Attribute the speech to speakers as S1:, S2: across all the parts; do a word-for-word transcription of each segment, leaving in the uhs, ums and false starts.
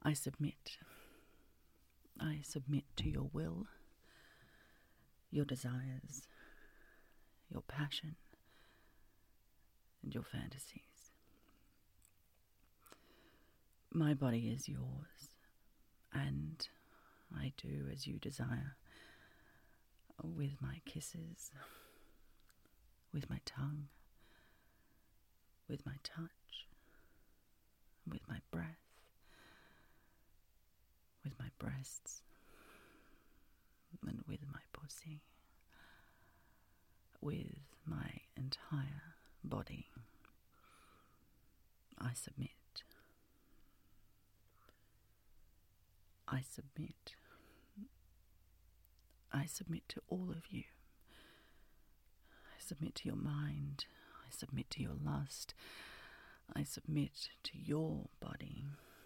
S1: I submit. I submit to your will, your desires, your passion, and your fantasies. My body is yours, and I do as you desire, with my kisses, with my tongue, with my touch, with my breath, with my breasts, and with my pussy, with my entire body. I submit. I submit. I submit to all of you. I submit to your mind. I submit to your lust. I submit to your body.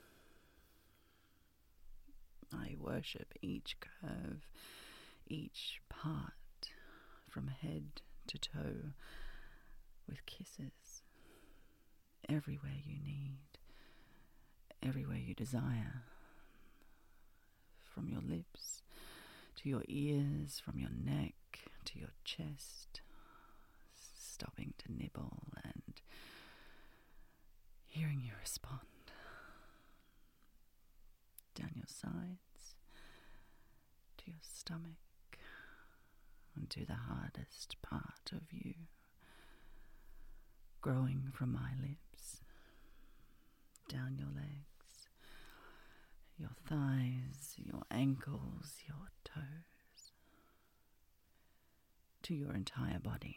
S1: I worship each curve, each part, from head to toe, with kisses, everywhere you need, everywhere you desire, from your lips to your ears, from your neck to your chest, stopping to nibble and hearing you respond, down your sides to your stomach and to the hardest part of you, growing from my lips, down your legs, your thighs, your ankles, your toes, to your entire body.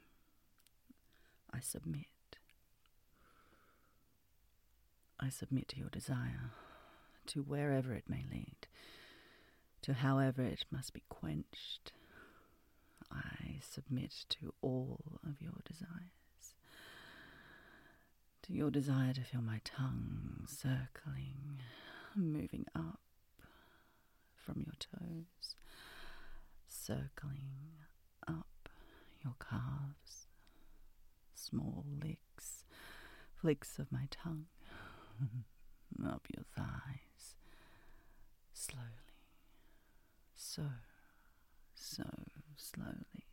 S1: I submit. I submit to your desire, to wherever it may lead, to however it must be quenched. I submit to all of your desires, to your desire to feel my tongue circling, moving up from your toes, circling up your calves, small licks, flicks of my tongue, up your thighs, slowly, so, so slowly,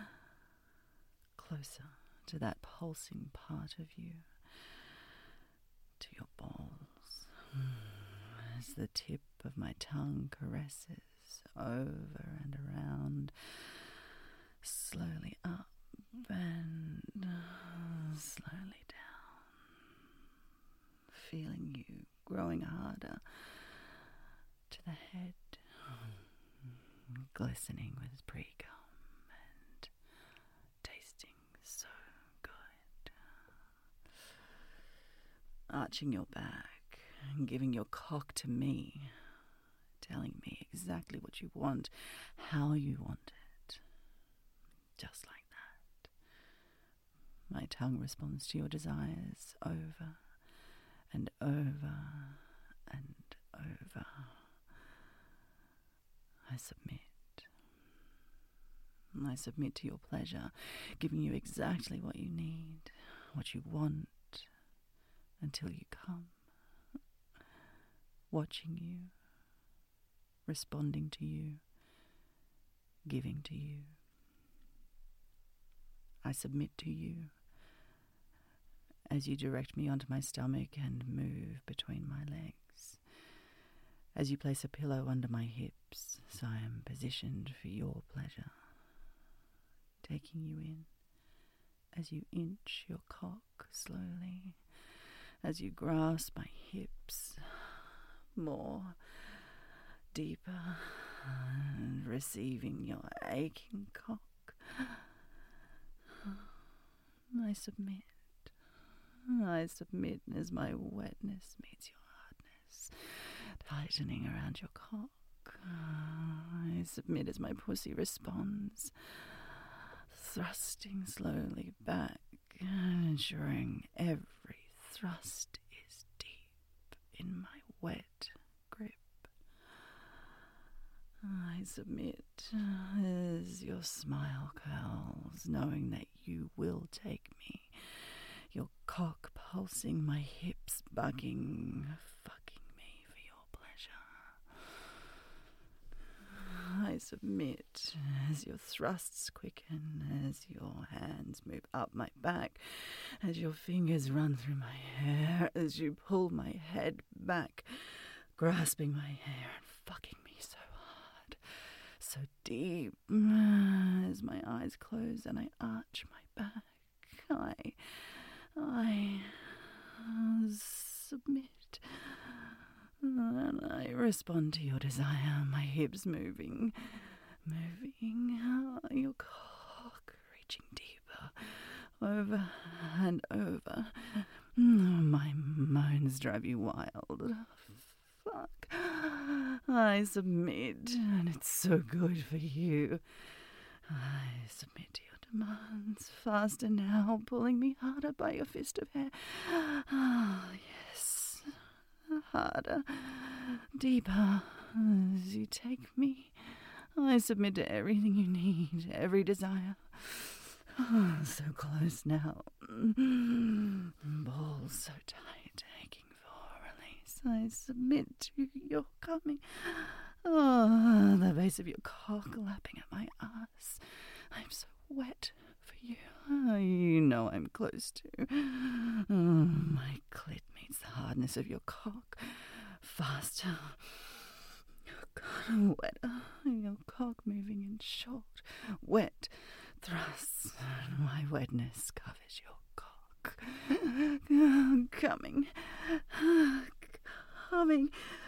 S1: closer to that pulsing part of you, to your balls, as the tip of my tongue caresses over and around, slowly up and slowly down, feeling you growing harder to the head, glistening with pre-cum and tasting so good. Arching your back and giving your cock to me, telling me exactly what you want, how you want it, just like that. My tongue responds to your desires over and over and over. I submit. I submit to your pleasure, giving you exactly what you need, what you want, until you come. Watching you, responding to you, giving to you. I submit to you as you direct me onto my stomach and move between my legs, as you place a pillow under my hips so I am positioned for your pleasure, taking you in as you inch your cock slowly, as you grasp my hips more, deeper, and receiving your aching cock. I submit. I submit as my wetness meets your hardness, tightening around your cock. I submit as my pussy responds, thrusting slowly back, ensuring every thrust is deep in my wet grip. I submit as your smile curls, knowing that you will take me, your cock pulsing, my hips bugging, fucking me for your I submit as your thrusts quicken, as your hands move up my back, as your fingers run through my hair, as you pull my head back, grasping my hair and fucking me so hard, so deep, as my eyes close and I arch my back. I, I submit, and I respond to your desire, my hips moving, moving, your cock reaching deeper, over and over. My moans drive you wild. Fuck. I submit, and it's so good for you. I submit to your demands, faster now, pulling me harder by your fist of hair. Ah, yes, harder, deeper, as you take me. I submit to everything you need, every desire. Oh, so close now. Balls so tight, aching for release. I submit to your coming. Oh, the base of your cock lapping at my ass. I'm so wet for you. Oh, you know I'm close to. Oh, my clit meets the hardness of your cock. Faster. God, wetter. Your cock moving in short, wet thrusts. My wetness covers your cock. Coming. Coming.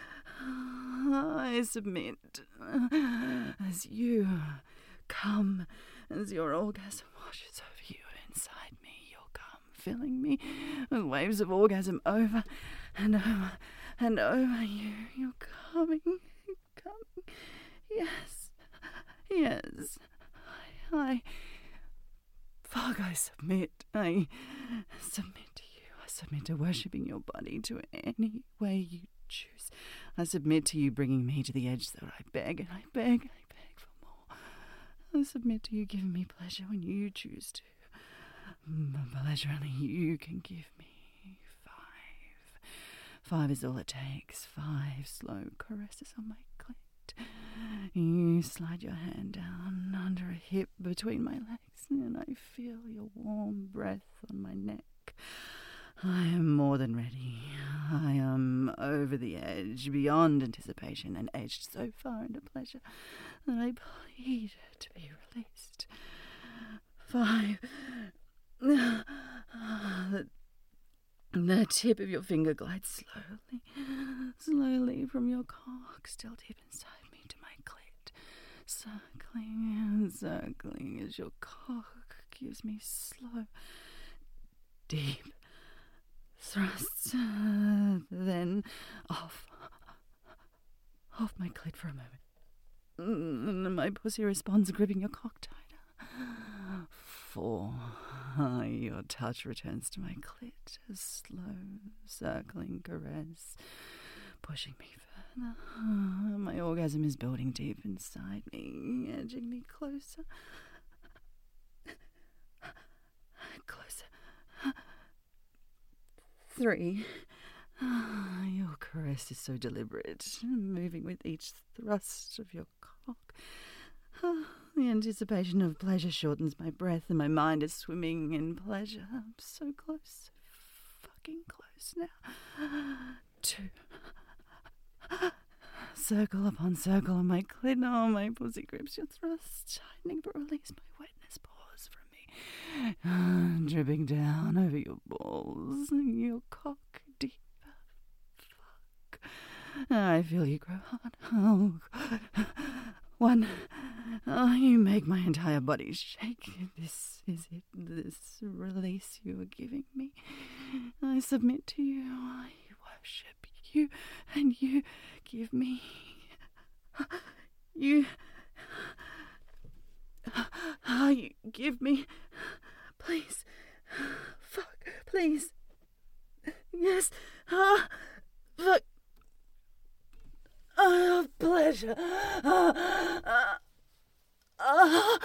S1: I submit as you come, as your orgasm washes over you inside me, your cum filling me with waves of orgasm over and over and over you. You're coming, coming. Yes, yes. I, I, fuck, I submit. I submit to you. I submit to worshipping your body to any way you choose. I submit to you bringing me to the edge so I beg and I beg and I beg for more. I submit to you giving me pleasure when you choose to. Pleasure only you can give me. Five. Five is all it takes. Five slow caresses on my clit. You slide your hand down under a hip between my legs and I feel your warm breath on my neck. I am more than ready. I am over the edge, beyond anticipation, and edged so far into pleasure that I plead to be released. Five. The, the tip of your finger glides slowly, slowly from your cock, still deep inside me, to my clit, circling and circling as your cock gives me slow, deep thrusts, uh, then off, off my clit for a moment. And my pussy responds, gripping your cock tighter. Four. Uh, your touch returns to my clit, a slow, circling caress, pushing me further. Uh, my orgasm is building deep inside me, edging me closer, closer. Three. Ah, your caress is so deliberate, moving with each thrust of your cock. Ah, the anticipation of pleasure shortens my breath and my mind is swimming in pleasure. I'm so close, so fucking close now. Two. Circle upon circle on my clit. Oh, my pussy grips your thrust, tightening but release. My wetness pours from me, ah, dripping down over your balls, your cock deeper. Fuck. I feel you grow hard. Oh, God. One. Oh, you make my entire body shake. This is it. This release you are giving me. I submit to you. I worship you, and you give me. You. Oh, you give me. Please. Fuck. Please. Yes. Ah. Fuck. Oh, pleasure. Ah. Ah. Ah.